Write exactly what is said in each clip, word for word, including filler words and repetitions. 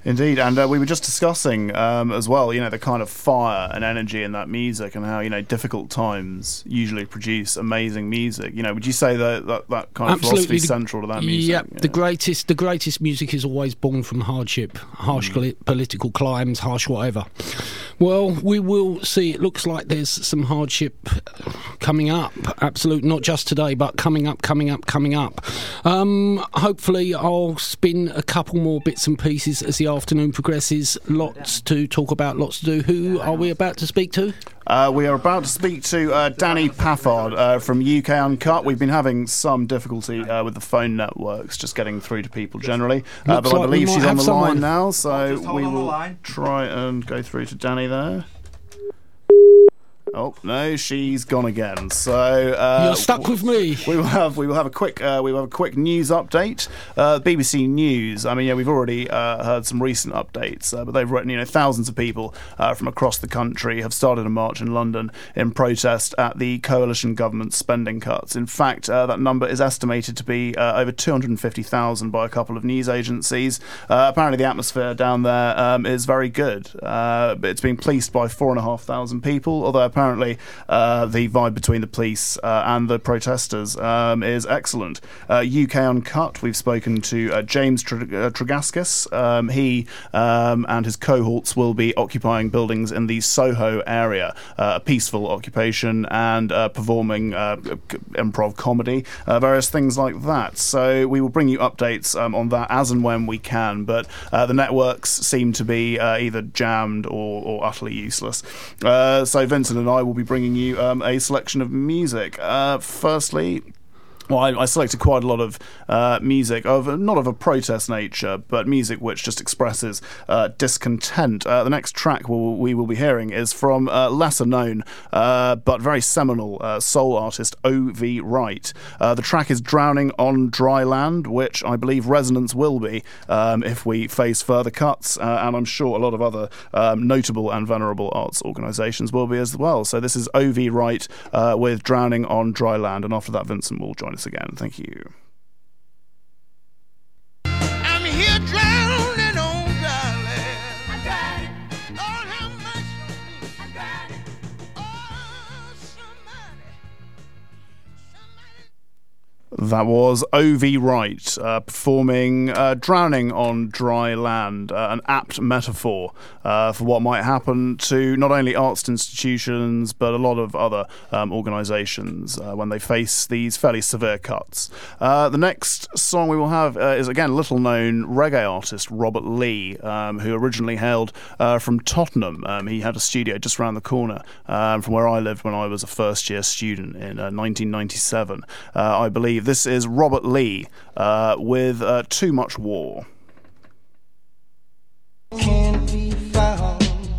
Indeed, and uh, we were just discussing um, as well, you know, the kind of fire and energy in that music, and how, you know, difficult times usually produce amazing music. You know, would you say that that, that kind of Absolutely. philosophy is central to that music? Yeah, yeah, the greatest the greatest music is always born from hardship, harsh mm. political climes, harsh whatever. Well, we will see. It looks like there's some hardship coming up. Absolute, not just today, but coming up, coming up, coming up. Um, hopefully, I'll spin a couple more bits and pieces as the afternoon progresses. Lots to talk about, lots to do. Who are we about to speak to? Uh, we are about to speak to uh, Danny Paffard uh, from U K Uncut. We've been having some difficulty uh, with the phone networks, just getting through to people generally. Uh, but like I believe she's on the someone. line now, so we will try and go through to Danny there. Oh no, she's gone again. So uh, you're stuck with me. We will have we will have a quick uh, we will have a quick news update. Uh, B B C News. I mean, yeah, we've already uh, heard some recent updates, uh, but they've written, you know, thousands of people uh, from across the country have started a march in London in protest at the coalition government's spending cuts. In fact, uh, that number is estimated to be uh, over two hundred fifty thousand by a couple of news agencies. Uh, apparently, the atmosphere down there um, is very good. Uh, it's being policed by four and a half thousand people, although apparently. Apparently, uh, the vibe between the police uh, and the protesters um, is excellent. Uh, U K Uncut, we've spoken to uh, James Tr- uh, Tregaskis. Um, he um, and his cohorts will be occupying buildings in the Soho area, uh, a peaceful occupation, and uh, performing uh, improv comedy, uh, various things like that. So we will bring you updates um, on that as and when we can, but uh, the networks seem to be uh, either jammed or, or utterly useless. Uh, so Vincent and I will be bringing you um, a selection of music. Uh, firstly, well, I, I selected quite a lot of uh, music of not of a protest nature, but music which just expresses uh, discontent. Uh, the next track we'll, we will be hearing is from uh, lesser known uh, but very seminal uh, soul artist O V Wright. Uh, the track is Drowning on Dry Land, which I believe Resonance will be um, if we face further cuts, uh, and I'm sure a lot of other um, notable and venerable arts organisations will be as well. So this is O V Wright uh, with Drowning on Dry Land, and after that Vincent will join us again. Thank you. I'm here drowning on dry land. I got it. Lord have mercy on me. I got it. Oh, somebody. Somebody. That was O V Wright uh, performing uh, Drowning on Dry Land, uh, an apt metaphor uh, for what might happen to not only arts institutions but a lot of other um, organisations uh, when they face these fairly severe cuts. Uh, the next song we will have uh, is again little-known reggae artist Robert Lee, um, who originally hailed uh, from Tottenham. Um, he had a studio just around the corner um, from where I lived when I was a first-year student in uh, nineteen ninety-seven. Uh, I believe this is Robert Lee uh, with uh, Too Much War. Can't be found.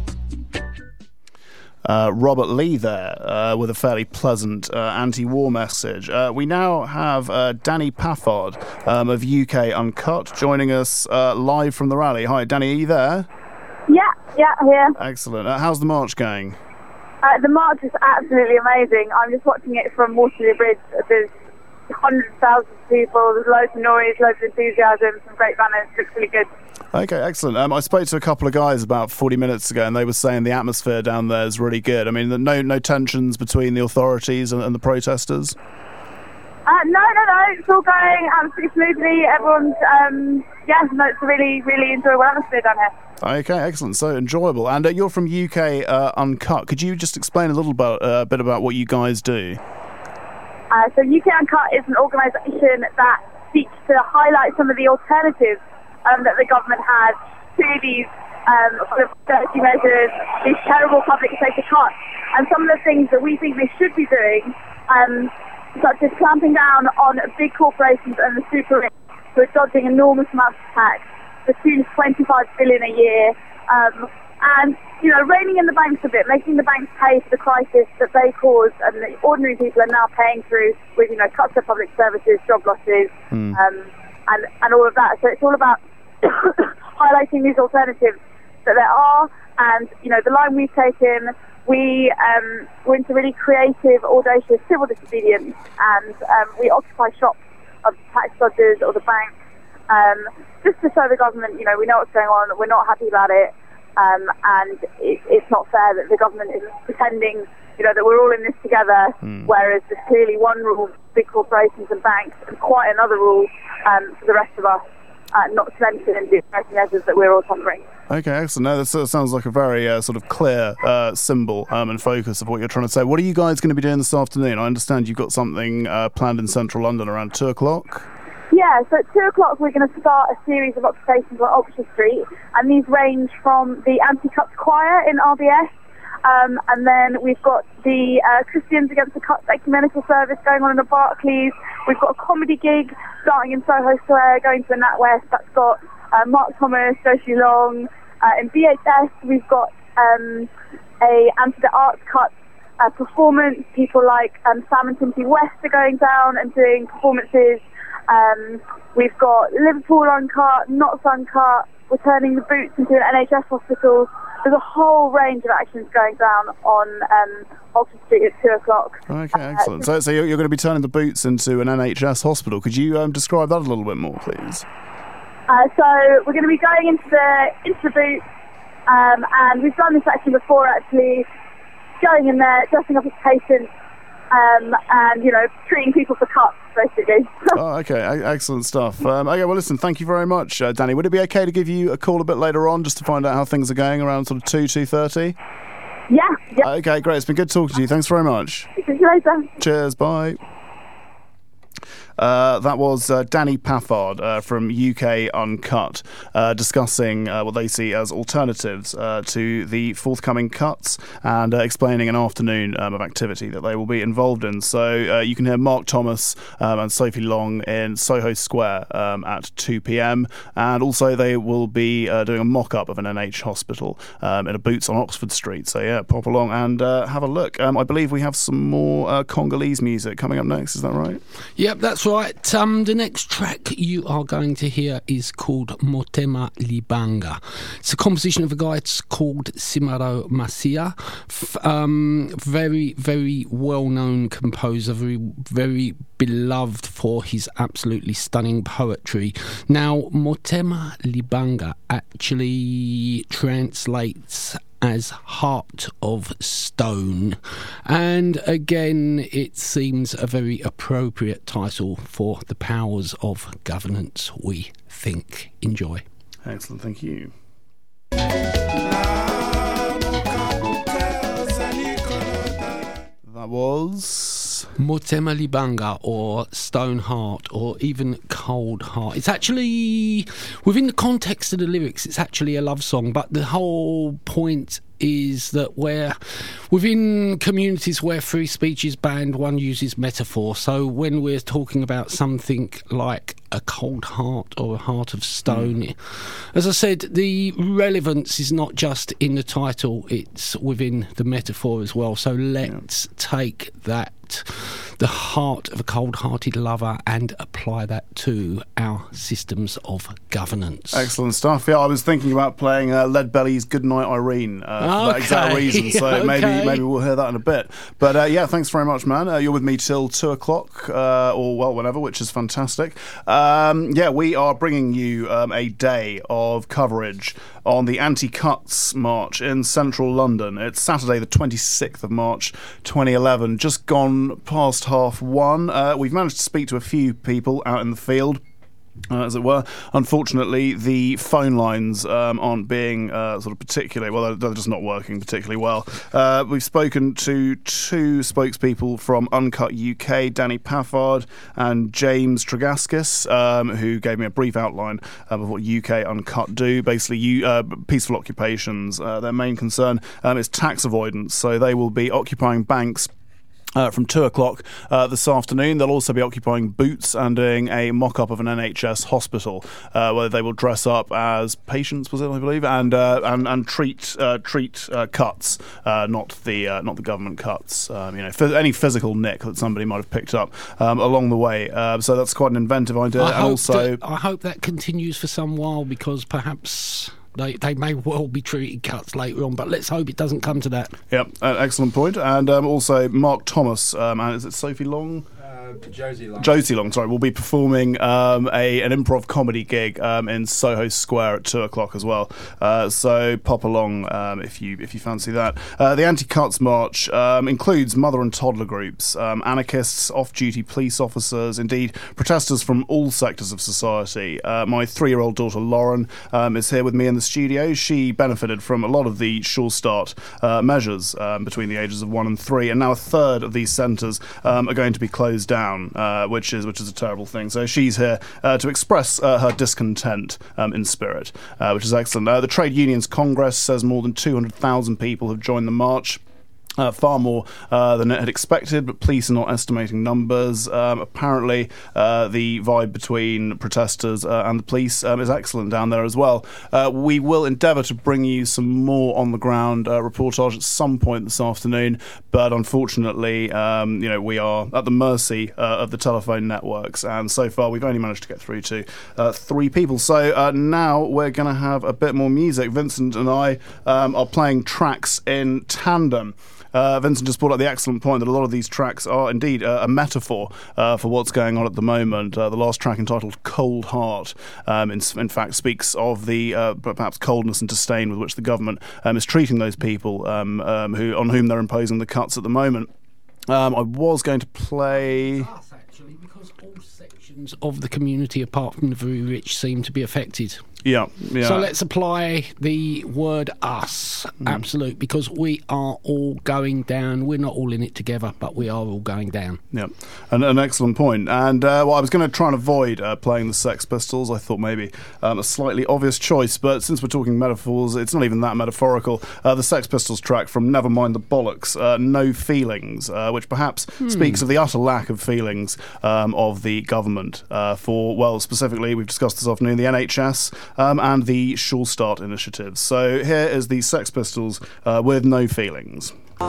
Uh, Robert Lee there uh, with a fairly pleasant uh, anti-war message. Uh, we now have uh, Danny Paffard um, of U K Uncut joining us uh, live from the rally. Hi, Danny, are you there? Yeah, yeah, here. Excellent. Uh, how's the march going? Uh, the march is absolutely amazing. I'm just watching it from Waterloo Bridge. There's hundreds of thousands of people, there's loads of noise, loads of enthusiasm, some great banners. It looks really good. Okay, excellent. Um, I spoke to a couple of guys about forty minutes ago, and they were saying the atmosphere down there is really good. I mean, no no tensions between the authorities and, and the protesters? Uh, no, no, no. It's all going absolutely smoothly. Everyone's, um, yeah, no, it's a really, really enjoyable atmosphere down here. Okay, excellent. So enjoyable. And uh, you're from U K uh, Uncut. Could you just explain a little about, uh, bit about what you guys do? Uh, so U K Uncut is an organisation that seeks to highlight some of the alternatives um, that the government has to these um, sort of austerity measures, these terrible public sector cuts, and some of the things that we think they should be doing, um, such as clamping down on big corporations and the super rich who are dodging enormous amounts of tax, the tune of twenty-five billion a year, um, and, you know, reining in the banks a bit, making the banks pay for the crisis that they caused and the ordinary people are now paying through with, you know, cuts to public services, job losses, mm. um, and, and all of that. So it's all about highlighting these alternatives that there are, and, you know, the line we've taken, we um, were into really creative, audacious civil disobedience, and um, we occupy shops of tax dodgers or the bank. Um, just to show the government, you know, we know what's going on, we're not happy about it, um, and it, it's not fair that the government is pretending, you know, that we're all in this together, mm. whereas there's clearly one rule for big corporations and banks and quite another rule um, for the rest of us, uh, not to mention the American measures that we're all suffering. Okay, excellent. No, that sort of sounds like a very uh, sort of clear uh, symbol um, and focus of what you're trying to say. What are you guys going to be doing this afternoon? I understand you've got something uh, planned in central London around two o'clock. Yeah, so at two o'clock we're going to start a series of occupations on Oxford Street, and these range from the Anti-Cuts Choir in R B S, um, and then we've got the uh, Christians Against the Cuts Ecumenical Service going on in the Barclays. We've got a comedy gig starting in Soho Square, going to the NatWest. That's got uh, Mark Thomas, Josie Long. Uh, in B H S, we've got um, a Anti the Arts Cuts uh, performance. People like um, Sam and Timothy West are going down and doing performances. Um, we've got Liverpool Uncut, Notts Uncut, we're turning the boots into an N H S hospital. There's a whole range of actions going down on um, Oxford Street at two o'clock. Okay, excellent. Uh, so, so you're, you're going to be turning the boots into an N H S hospital. Could you um, describe that a little bit more, please? Uh, so we're going to be going into the into the boots, um, and we've done this action before actually, going in there, dressing up as patients, um, and you know, treating people for cuts, basically. Oh, okay, excellent stuff. Um, okay, well, listen, thank you very much, uh, Danny. Would it be okay to give you a call a bit later on just to find out how things are going around sort of two two thirty? Yeah. yeah. Okay, great. It's been good talking to you. Thanks very much. See you later. Cheers. Bye. Uh, that was uh, Danny Paffard uh, from U K Uncut uh, discussing uh, what they see as alternatives uh, to the forthcoming cuts and uh, explaining an afternoon um, of activity that they will be involved in. So uh, you can hear Mark Thomas um, and Sophie Long in Soho Square um, at two p.m. and also they will be uh, doing a mock-up of an N H hospital um, in a Boots on Oxford Street. So yeah, pop along and uh, have a look. Um, I believe we have some more uh, Congolese music coming up next. Is that right? Yep, that's right. Um, the next track you are going to hear is called Motema Libanga. It's a composition of a guy called Simaro Masia. F- um, very, very well-known composer, very, very beloved for his absolutely stunning poetry. Now, Motema Libanga actually translates as Heart of Stone, and again it seems a very appropriate title for the powers of governance, we think. Enjoy. Excellent, thank you. That was Motema Libanga, or Stone Heart, or even Cold Heart. It's actually, within the context of the lyrics, it's actually a love song, but the whole point is that where within communities where free speech is banned, one uses metaphor. So when we're talking about something like a cold heart or a heart of stone, mm. as I said, the relevance is not just in the title, it's within the metaphor as well. So let's yeah. take that, the heart of a cold-hearted lover, and apply that to our systems of governance. Excellent stuff. Yeah, I was thinking about playing uh, Leadbelly's Goodnight Irene uh, for okay. that exact reason, so okay. maybe maybe we'll hear that in a bit. But uh, yeah, thanks very much, man. Uh, you're with me till two o'clock, uh, or well, whenever, which is fantastic. Um, yeah, we are bringing you um, a day of coverage on the Anti-Cuts March in central London. It's Saturday the twenty-sixth of March twenty eleven, just gone past half one. Uh, we've managed to speak to a few people out in the field, Uh, as it were. Unfortunately, the phone lines um, aren't being uh, sort of particularly, well, they're, they're just not working particularly well. Uh, we've spoken to two spokespeople from Uncut U K, Danny Paffard and James Tregaskis, um, who gave me a brief outline um, of what U K Uncut do. Basically, you, uh, peaceful occupations, uh, their main concern um, is tax avoidance, so they will be occupying banks Uh, from two o'clock uh, this afternoon. They'll also be occupying Boots and doing a mock-up of an N H S hospital uh, where they will dress up as patients, was it, I believe, and uh, and, and treat uh, treat uh, cuts, uh, not the uh, not the government cuts. Um, you know, f- any physical nick that somebody might have picked up um, along the way. Uh, so that's quite an inventive idea. I and hope also, that, I hope that continues for some while, because perhaps They they may well be treating cuts later on, but let's hope it doesn't come to that. Yep, uh, excellent point. And um, also Mark Thomas, um, and is it Sophie Long? Uh, Uh, Josie Long. Josie Long, sorry, will be performing um, a an improv comedy gig um, in Soho Square at two o'clock as well. Uh, so pop along um, if you if you fancy that. Uh, the Anti-Cuts March um, includes mother and toddler groups, um, anarchists, off-duty police officers, indeed protesters from all sectors of society. Uh, my three-year-old daughter Lauren um, is here with me in the studio. She benefited from a lot of the Sure Start uh, measures um, between the ages of one and three, and now a third of these centres um, are going to be closed down, uh, which is which is a terrible thing. So she's here uh, to express uh, her discontent um, in spirit, uh, which is excellent. Uh, the Trade Unions Congress says more than two hundred thousand people have joined the march. Uh, far more uh, than it had expected, but police are not estimating numbers. Um, apparently, uh, the vibe between protesters uh, and the police um, is excellent down there as well. Uh, we will endeavour to bring you some more on-the-ground uh, reportage at some point this afternoon, but unfortunately, um, you know, we are at the mercy uh, of the telephone networks, and so far we've only managed to get through to uh, three people. So uh, now we're going to have a bit more music. Vincent and I um, are playing tracks in tandem. Uh, Vincent just brought up the excellent point that a lot of these tracks are indeed uh, a metaphor uh, for what's going on at the moment. Uh, the last track, entitled Cold Heart, um, in, in fact speaks of the uh, perhaps coldness and disdain with which the government um, is treating those people um, um, who on whom they're imposing the cuts at the moment. Um, I was going to play... Us, actually, because all sections of the community, apart from the very rich, seem to be affected. Yeah, yeah. So let's apply the word us, mm. absolute, because we are all going down. We're not all in it together, but we are all going down. Yeah, and an excellent point. And uh, well, I was going to try and avoid uh, playing the Sex Pistols. I thought maybe um, a slightly obvious choice, but since we're talking metaphors, it's not even that metaphorical. Uh, the Sex Pistols track from Nevermind the Bollocks, uh, No Feelings, uh, which perhaps hmm. speaks of the utter lack of feelings um, of the government uh, for, well, specifically, we've discussed this afternoon, the N H S, Um, and the Sure Start initiatives. So here is the Sex Pistols uh, with No Feelings.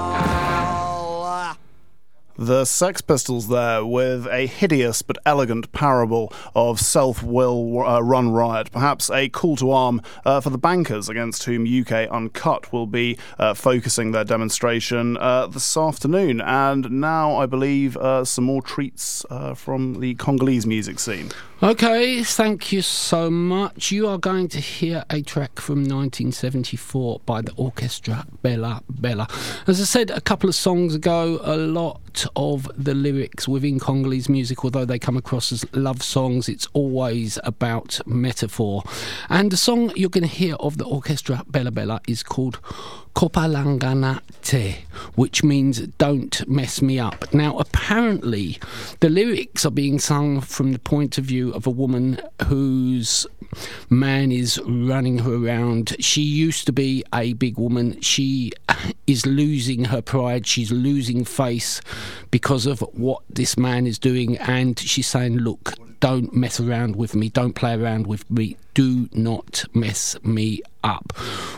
The Sex Pistols there with a hideous but elegant parable of self-will uh, run riot, perhaps a call to arm uh, for the bankers against whom U K Uncut will be uh, focusing their demonstration uh, this afternoon. And now, I believe, uh, some more treats uh, from the Congolese music scene. Okay, thank you so much. You are going to hear a track from nineteen seventy-four by the orchestra Bella Bella. As I said a couple of songs ago, a lot of the lyrics within Congolese music, although they come across as love songs, it's always about metaphor. And the song you're going to hear of the orchestra Bella Bella is called Kopalangana Te, which means don't mess me up. Now, apparently, the lyrics are being sung from the point of view of a woman whose man is running her around. She used to be a big woman. She is losing her pride. She's losing face because of what this man is doing. And she's saying, look, don't mess around with me. Don't play around with me. Do not mess me up.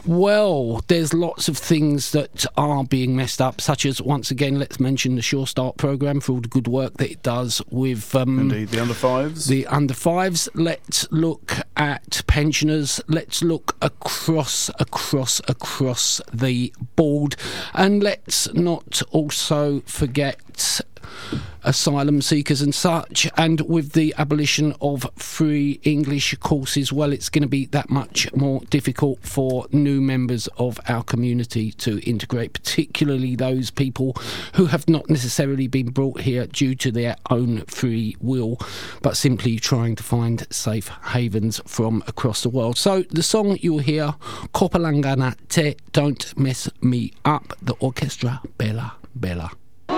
Well, there's lots of things that are being messed up, such as, once again, let's mention the Sure Start programme for all the good work that it does with um, indeed the under fives. The under fives. Let's look at pensioners. Let's look across, across, across the board, and let's not also forget asylum seekers and such. And with the abolition of free English courses, well, it's going to be that much more difficult for new members of our community to integrate, particularly those people who have not necessarily been brought here due to their own free will, but simply trying to find safe havens from across the world. So the song you'll hear, Kopalangana Te, Don't Mess Me Up, the orchestra Bella Bella.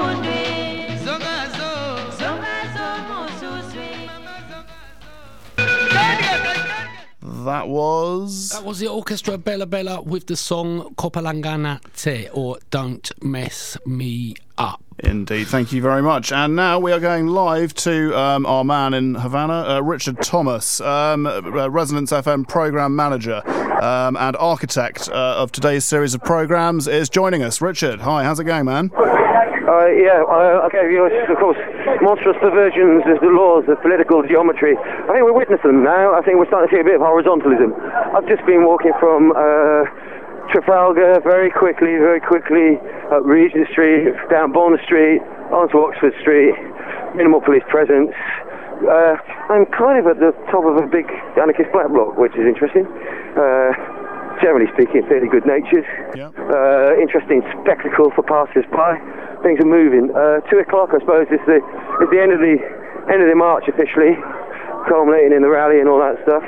That was... That was the orchestra Bella Bella with the song Kopalangana Te, or Don't Mess Me Up. Indeed, thank you very much. And now we are going live to um, our man in Havana, uh, Richard Thomas, um, uh, Resonance F M programme manager um, and architect uh, of today's series of programmes, is joining us. Richard, hi, how's it going, man? Uh, yeah, uh, I gave you, of course, monstrous perversions of the laws of political geometry. I think we're witnessing them now. I think we're starting to see a bit of horizontalism. I've just been walking from uh, Trafalgar, very quickly, very quickly, up Regent Street, down Bond Street, onto Oxford Street, minimal police presence. Uh, I'm kind of at the top of a big anarchist black bloc, which is interesting. Uh, generally speaking, fairly good-natured. Yeah. Uh, interesting spectacle for passers-by. Things are moving. Uh, two o'clock, I suppose, is the is the end of the end of the march officially, culminating in the rally and all that stuff.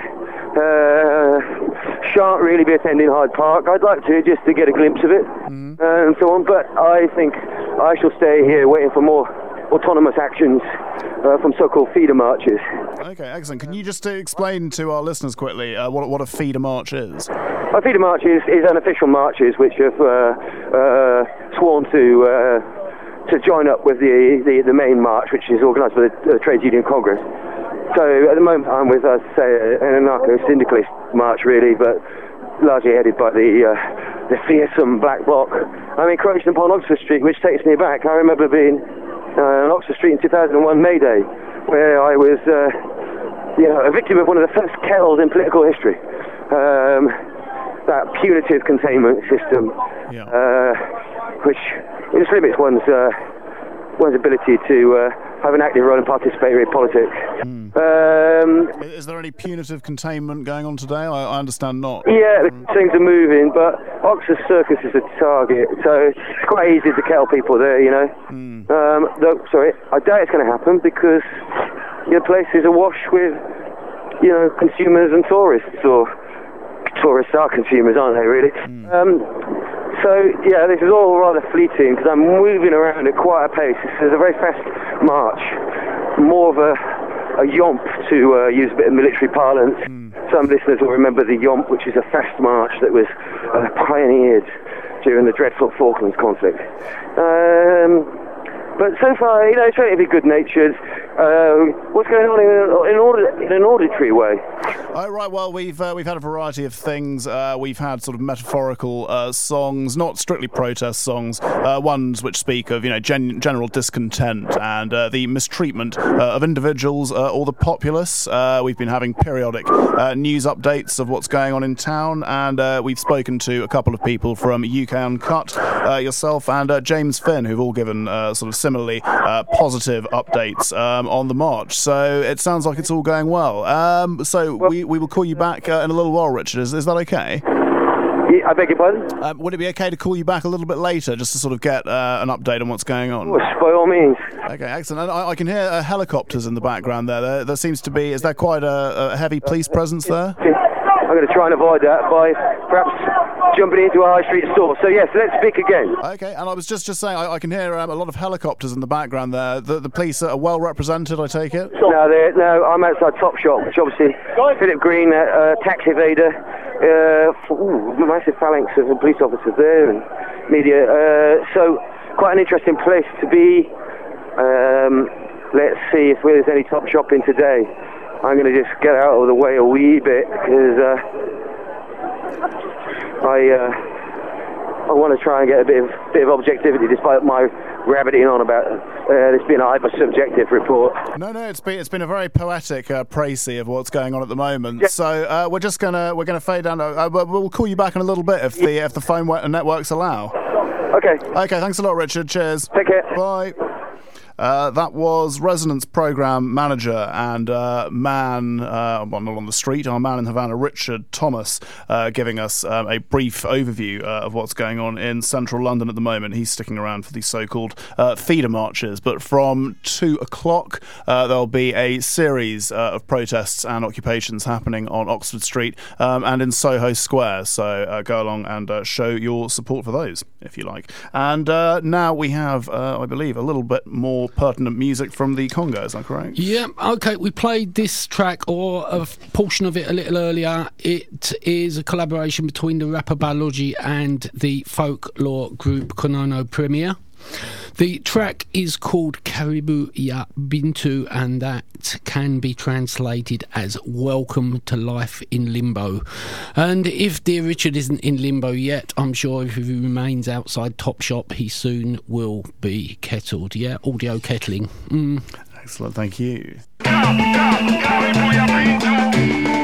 Uh, shan't really be attending Hyde Park. I'd like to, just to get a glimpse of it, mm-hmm. uh, and so on. But I think I shall stay here waiting for more autonomous actions uh, from so-called feeder marches. Okay, excellent. Can you just uh, explain to our listeners quickly uh, what what a feeder march is? A feeder march is, is unofficial marches which have uh, uh, sworn to uh, to join up with the, the, the main march, which is organised by the uh, Trades Union Congress. So at the moment I'm with, uh, say, an anarcho-syndicalist march, really, but largely headed by the uh, the fearsome Black Bloc. I'm encroaching upon Oxford Street, which takes me back. I remember being uh, on Oxford Street in two thousand one May Day, where I was, uh, you know, a victim of one of the first kells in political history. Um, that punitive containment system, yeah. uh, which it just limits one's uh, one's ability to uh, have an active role in participatory politics. Mm. Um, is there any punitive containment going on today? I, I understand not. Yeah, things are moving, but Oxford Circus is a target, so it's quite easy to kill people there, you know. Mm. Um, though, sorry, I doubt it's going to happen because your place is awash with, you know, consumers and tourists, or tourists are consumers, aren't they, really? Mm. Um, so, yeah, this is all rather fleeting because I'm moving around at quite a pace. This is a very fast march, more of a, a yomp, to uh, use a bit of military parlance. Mm. Some listeners will remember the yomp, which is a fast march that was uh, pioneered during the dreadful Falklands conflict. Um, but so far, you know, it's relatively good-natured. Uh, what's going on in, in, order, in an auditory way? Oh, right, well, we've uh, we've had a variety of things. Uh, we've had sort of metaphorical uh, songs, not strictly protest songs, uh, ones which speak of, you know, gen- general discontent and uh, the mistreatment uh, of individuals uh, or the populace. Uh, we've been having periodic uh, news updates of what's going on in town, and uh, we've spoken to a couple of people from U K Uncut, uh, yourself and uh, James Finn, who've all given uh, sort of similarly uh, positive updates um, on the march. So it sounds like it's all going well. Um, so we, we will call you back uh, in a little while, Richard. Is, is that okay? Yeah, I beg your pardon? Um, would it be okay to call you back a little bit later just to sort of get uh, an update on what's going on? Of course, by all means. Okay, excellent. And I, I can hear uh, helicopters in the background there. there. There seems to be, is there quite a, a heavy police presence there? I'm going to try and avoid that by perhaps jumping into a high street store. So yes, let's speak again. Okay, and I was just, just saying, I, I can hear um, a lot of helicopters in the background there. The, the police are well represented, I take it? No, no, I'm outside Topshop, which obviously Philip Green, uh, uh, tax evader, uh, ooh, massive phalanx of police officers there and media. Uh, so quite an interesting place to be. Um, let's see if there's any Topshop in today. I'm going to just get out of the way a wee bit because uh, I uh, I want to try and get a bit of bit of objectivity, despite my rabbiting on about uh, this being a hyper-subjective report. No, no, it's been it's been a very poetic uh, précis of what's going on at the moment. Yeah. So uh, we're just gonna we're gonna fade down. Uh, we'll call you back in a little bit if the if the phone networks allow. Okay. Okay. Thanks a lot, Richard. Cheers. Take care. Bye. Uh, that was Resonance Programme Manager and uh, man uh, well, not on the street, our man in Havana, Richard Thomas, uh, giving us um, a brief overview uh, of what's going on in central London at the moment. He's sticking around for the so-called uh, feeder marches, but from two o'clock uh, there'll be a series uh, of protests and occupations happening on Oxford Street um, and in Soho Square, so uh, go along and uh, show your support for those, if you like. And uh, now we have, uh, I believe, a little bit more pertinent music from the Congo, is that correct? Yeah, okay, we played this track, or a portion of it, a little earlier. It is a collaboration between the rapper Balogi and the folklore group Konono Premier. The track is called Karibu Ya Bintu, and that can be translated as Welcome to Life in Limbo. And if Dear Richard isn't in limbo yet, I'm sure if he remains outside Topshop, he soon will be kettled. Yeah, audio kettling. Mm. Excellent, thank you. Karibu Ya Bintu.